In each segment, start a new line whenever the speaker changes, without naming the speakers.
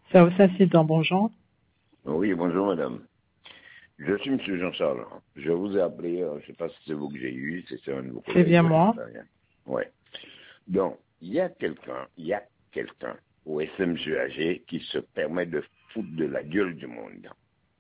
Service assistant, bonjour.
Oui, bonjour madame. Je suis monsieur Jean-Charles. Je vous ai appelé, je ne sais pas si c'est vous que j'ai eu, c'est un de vos collègues.
C'est bien moi.
Oui. Donc, il y a quelqu'un au SMGAG qui se permet de foutre de la gueule du monde.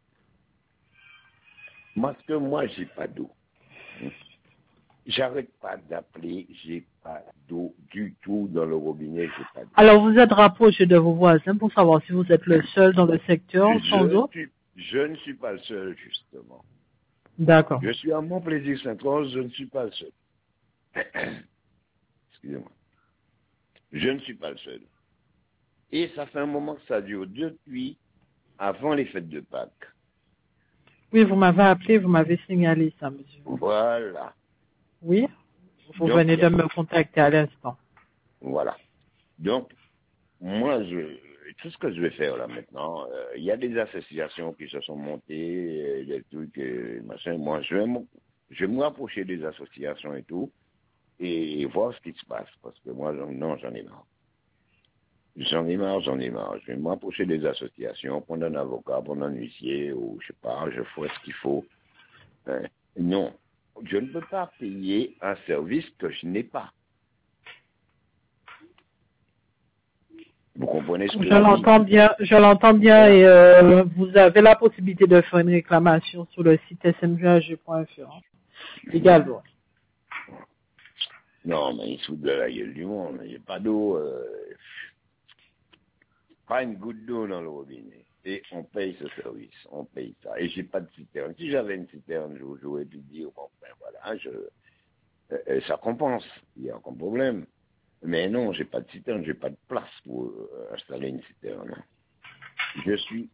Parce que moi, j'ai pas d'eau. J'arrête pas d'appeler, j'ai pas d'eau du tout dans le robinet, j'ai pas d'eau.
Alors, vous êtes rapproché de vos voisins pour savoir si vous êtes le seul dans le secteur sans eau?
Je ne suis pas le seul, justement.
D'accord.
Je suis à Montplaisir Sainte-Rose, je ne suis pas le seul. Excusez-moi. Je ne suis pas le seul. Et ça fait un moment que ça dure depuis avant les fêtes de Pâques.
Oui, vous m'avez appelé, vous m'avez signalé ça, monsieur.
Voilà.
Oui? Vous
Donc,
venez de me contacter à l'instant.
Voilà. Donc, moi, tout ce que je vais faire là maintenant, il y a des associations qui se sont montées, des trucs, machin. Moi, je vais me rapprocher des associations et tout, et voir ce qui se passe, parce que moi, j'en ai marre. J'en ai marre. Je vais me rapprocher des associations, prendre un avocat, prendre un huissier, ou je sais pas, je ferai ce qu'il faut. Non, je ne peux pas payer un service que je n'ai pas. Vous comprenez ce que je dis?
Je l'entends bien
Voilà.
et vous avez la possibilité de faire une réclamation sur le site smgag.fr également.
Non, mais ils se foutent de la gueule du monde. Il n'y a pas d'eau, pas une goutte d'eau dans le robinet. Et on paye ce service, on paye ça. Et j'ai pas de citerne. Si j'avais une citerne, j'aurais pu dire, bon, ben voilà, ça compense, il n'y a aucun problème. Mais non, j'ai pas de citerne, j'ai pas de place pour installer une citerne. Je suis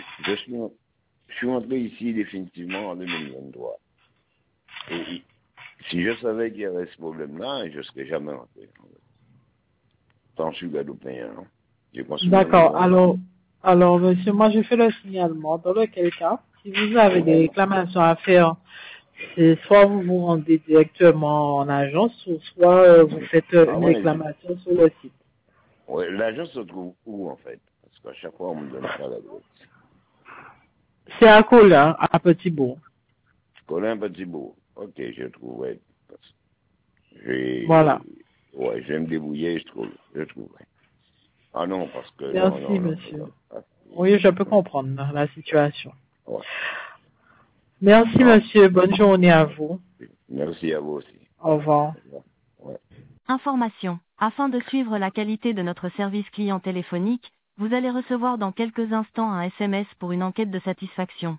entré ici définitivement en 2023. Et si je savais qu'il y avait ce problème-là, je ne serais jamais rentré. Tant je suis guadeloupéen. Hein. J'ai construit ma
D'accord.
maison.
Alors, monsieur, moi, je fais le signalement. Dans lequel cas, si vous avez des réclamations à faire, c'est soit vous vous rendez directement en agence, ou soit vous faites une réclamation sur le site.
Oui, l'agence se trouve où, en fait? Parce qu'à chaque fois, on me donne pas l'adresse.
C'est à Colin, à Petit-Bourg.
Colin Petit-Bourg. Ok, je trouverai.
Voilà.
Ouais, je vais me débrouiller, je trouverai. Ah non, parce que
Merci, monsieur. Oui, je peux comprendre la situation.
Ouais.
Merci, monsieur. Bonne journée à vous.
Merci à vous aussi.
Au revoir.
Ouais.
Information. Afin de suivre la qualité de notre service client téléphonique, vous allez recevoir dans quelques instants un SMS pour une enquête de satisfaction.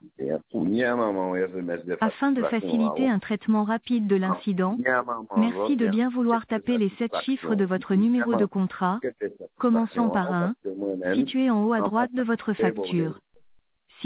Afin de faciliter un traitement rapide de l'incident, merci de bien vouloir taper les 7 chiffres de votre numéro de contrat, commençant par 1, situé en haut à droite de votre facture.